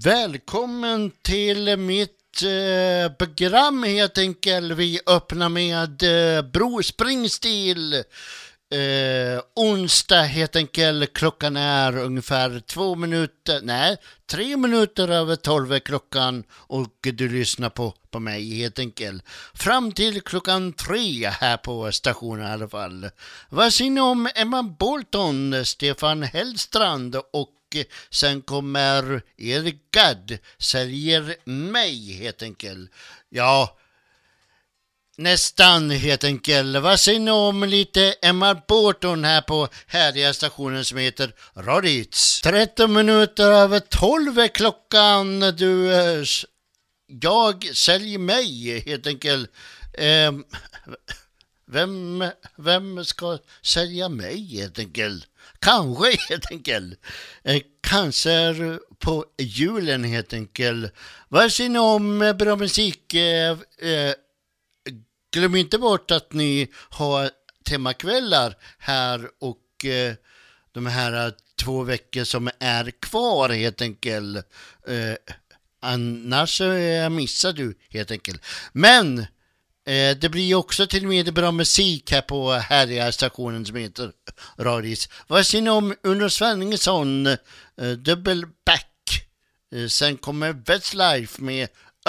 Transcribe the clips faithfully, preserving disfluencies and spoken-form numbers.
Välkommen till mitt eh, program helt enkelt. Vi öppnar med eh, Bruce Springsteen. Eh, onsdag helt enkelt. Klockan är ungefär två minuter, nej, tre minuter över tolv klockan. Och du lyssnar på, på mig helt enkelt. Fram till klockan tre här på stationen i alla fall. Vad säger ni om Emma Bolton, Stefan Hellstrand och sen kommer Erik Gadd, säljer mig helt enkelt. Ja, nästan helt enkelt. Vad säger ni om lite Emma Bolton här på härliga stationen som heter Raditz? tretton minuter över tolv klockan. Du, jag säljer mig helt enkelt. Eh, vem, vem ska sälja mig helt enkelt? Kanske helt enkelt. Eh, cancer på julen helt enkelt. Vad säger ni om bra musik? Eh, eh, glöm inte bort att ni har temakvällar här och eh, de här två veckor som är kvar helt enkelt. Eh, annars eh, missar du helt enkelt. Men Eh, det blir också till och med bra musik här på härliga stationen som heter Radis. Vad säger ni om Uno Svenningsson, eh, Double Back? Eh, sen kommer Westlife med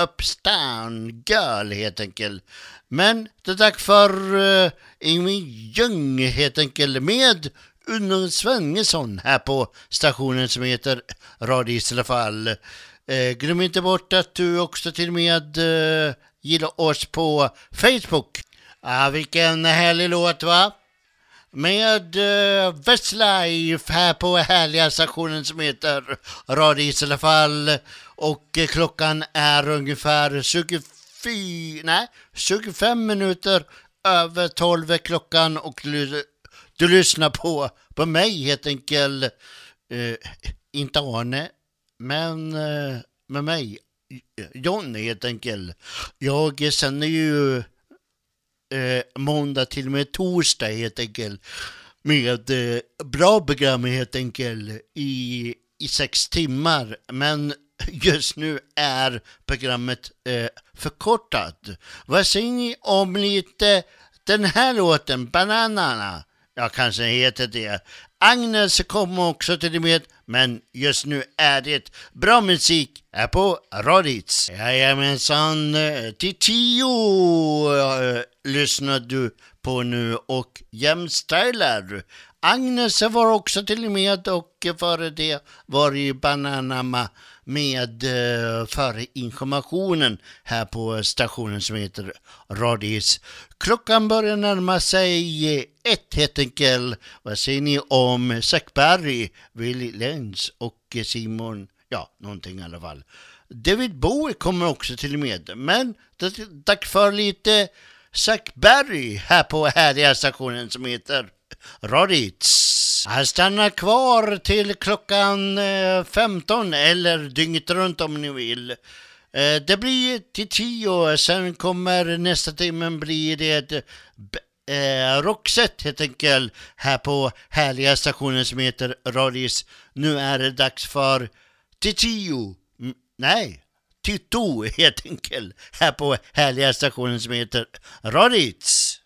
Upstown Girl helt enkelt. Men det är dags för eh, Amy Young helt enkelt med Uno Svenningsson här på stationen som heter Radis i alla fall. Eh, glöm inte bort att du också till och med eh, gilla oss på Facebook. Ah, vilken härlig låt va? Med uh, Westlife här på härliga stationen som heter Radis i alla fall. Och uh, klockan är ungefär tjugofyra, nej, tjugofem minuter över tolv klockan. Och du, du lyssnar på, på mig helt enkelt. Uh, inte Arne, men uh, med mig. John helt enkelt. Jag sänder ju eh, måndag till och med torsdag helt enkelt med eh, bra program helt enkelt i, i sex timmar. Men just nu är programmet eh, förkortat. Vad säger ni om lite den här låten, Bananarna? Jag kanske heter det. Agnes kommer också till det med, men just nu är det bra musik här på Raditz. Jajamensan, till tio äh, lyssnar du på nu och jämställer. Agnes var också till och med och före det var i Bananama med uh, före informationen här på stationen som heter Radis. Klockan börjar närma sig ett helt enkelt. Vad säger ni om Zack Berry, Willie Lenz och Simon? Ja, någonting i alla fall. David Bowie kommer också till med. Men tack för lite Zack Berry här på härliga stationen som heter Raditz. Han stannar kvar till klockan femton eller dygnet runt om ni vill. Det blir till tio, sen kommer nästa timmen blir det eh, Roxette helt enkelt här på härliga stationen som heter Radis. Nu är det dags för till tio, nej, till två helt enkelt här på härliga stationen som heter Raditz.